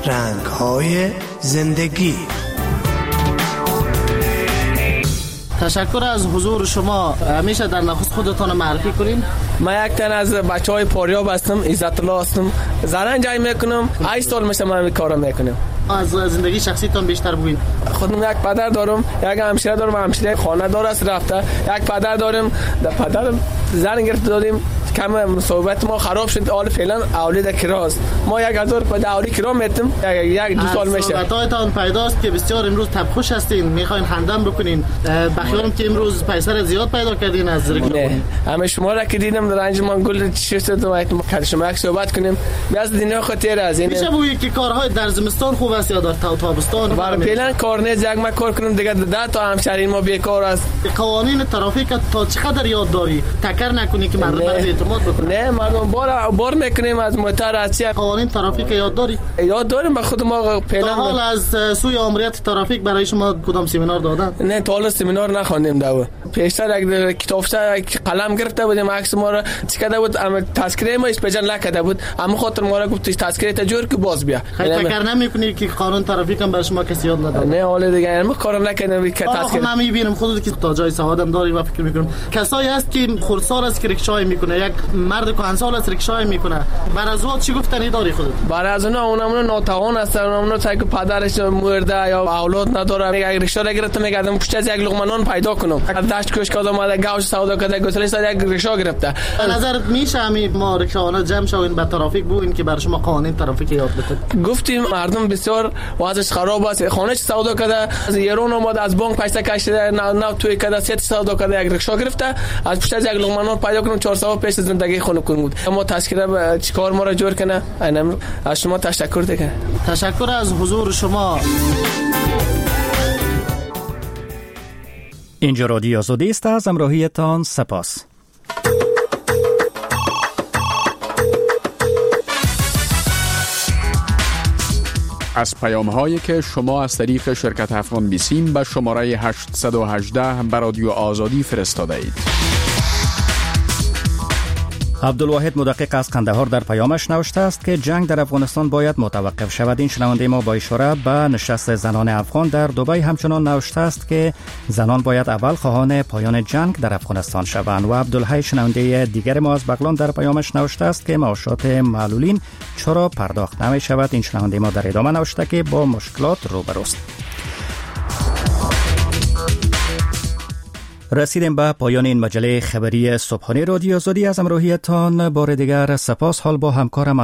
رنگ‌های زندگی. تشکر از حضور شما. همیشه در نخست خودتان معرفی کنیم. من یک تن از بچهای پاریاب هستم، عزت الله هستم. زرنجای میکنم. 8 سال میشه من این کارو میکنم. از زندگی شخصیتان بیشتر بگوین. خودم یک پدر دارم، یک همشیره دارم، همشیره خانه دار است رفته. یک پدر دارم، در پدرم زن گرفت دادیم. کم صحبت ما خراب شد. حالا فعلا اولاد کراست. ما 1000 پدر اولی کرا میتم. یک دو سال میشه. صحبتاتان پیداست که بسیار امروز تبخوش هستین، میخواین خندم بکنین. بخیرم که امروز پیسر زیاد پیدا کردین از رکلام. همه شما را که دیدم در انجمن گل چی شد تو شما یک صحبت کنیم. از دنیا خاطر از این. میشه بگویی که کارهای در زمستان خوب است یا در تابستان؟ برای فعلا کار نیست. یک ما کار کنم دیگه 10 تا همشهری ما بیکار است. قوانین ترافیک تا چقدر یاد داری؟ تکر نکنی که مردم اعتماد بکنن. نه مردم بار میکنیم از موتر از چی. قوانین ترافیک یاد داری؟ یاد داریم. به خود ما فعلا حال از سوی امنیت ترافیک برای شما کدام سمینار دادن؟ نه تا حالا سمینار نخوندیم داو. پیشتر یک کتابچه قلم گرفته بودیم، عکس ما را چیکاده بود، اما تذکره ما اسپیشال نکرده بود. اما خاطر ما را گفت تذکره تا جور که باز بیا. فکر نمیکنی که قانون ترافیک هم برای شما کسی یاد نداد؟ نه حالا دیگه ما کار نکنیم که تذکره. من میبینم خودت که تا جای سوادم داری و فکر میکنم کسایی هست که خردسال است که ریکشای میکنه، یک مرد کهنسال است ریکشای میکنه. بر از اون چی گفتنی داری خودت؟ بر از اونم ناتوان هستن، اونم تا که پدرش مرده یا اولاد نداره، میگه ریکشا را گرفته میگه ادم پشت از یک لقمه نان پیدا کنم. از دشت کشک اومده گاوش سودا کرده گسله ساد یک ریکشا گرفته. به نظرت میشه همین ما ریکشاونا جمع شوین به ترافیک بوین که بر شما قوانین ترافیک یاد بده؟ گفتیم مردم بسیار وضعش خراب است. خانه‌اش سودا کرده، از ایران اومده، از بانک پیسه کشیده، نه توی کرده، سیت سودا کرده، یک ریکشا گرفته، از پشت از یک لقمه نان پیدا کنم 400 پیش زندگی خونه کنم. اما تذکره چیکار ما را جور کنه؟ اینم از شما تشکر دیگه. تشکر از حضور شما. اینجا رادیو آزادی است. از همراهیتان سپاس. از پیام‌هایی که شما از طریق شرکت افغان بیسیم به شماره 818 به رادیو آزادی فرستاده اید. عبدالواحد مدقق از قندهار در پیامش نوشته است که جنگ در افغانستان باید متوقف شود. این شنونده ما با اشاره به نشست زنان افغان در دبی همچنان نوشته است که زنان باید اول خواهان پایان جنگ در افغانستان شوند. و عبدالحی شنونده دیگر ما از بغلان در پیامش نوشته است که معاشات معلولین چرا پرداخت نمی شود. این شنونده ما در ادامه نوشته که با مشکلات روبروست. رسیدیم به پایان این مجله خبری صبحانه رادیو آزادی. از همراهیتان بار دیگر سپاس. حال با همکارم